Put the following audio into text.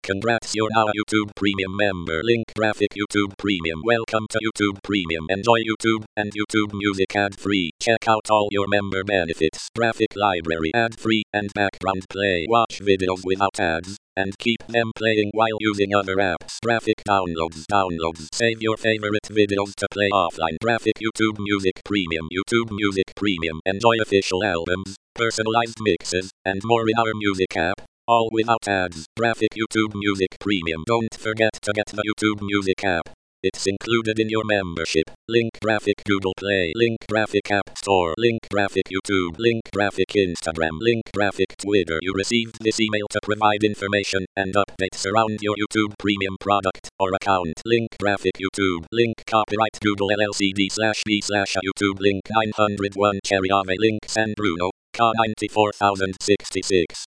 Congrats, you're now a YouTube Premium member. Link graphic YouTube Premium. Welcome to YouTube Premium. Enjoy YouTube and YouTube Music ad-free. Check out all your member benefits. Graphic library ad-free and background play. Watch videos without ads and keep them playing while using other apps. Graphic downloads. Save your favorite videos to play offline. Graphic YouTube Music Premium. YouTube Music Premium. Enjoy official albums, personalized mixes, and more in our music app. All without ads. Graphic YouTube Music Premium. Don't forget to get the YouTube Music app. It's included in your membership. Link graphic Google Play. Link graphic App Store. Link graphic YouTube. Link graphic Instagram. Link graphic Twitter. You received this email to provide information and updates around your YouTube Premium product or account. Link graphic YouTube. Link copyright Google LLC/B/YouTube. Link 901 Cherry Ave. Link San Bruno, K 94066.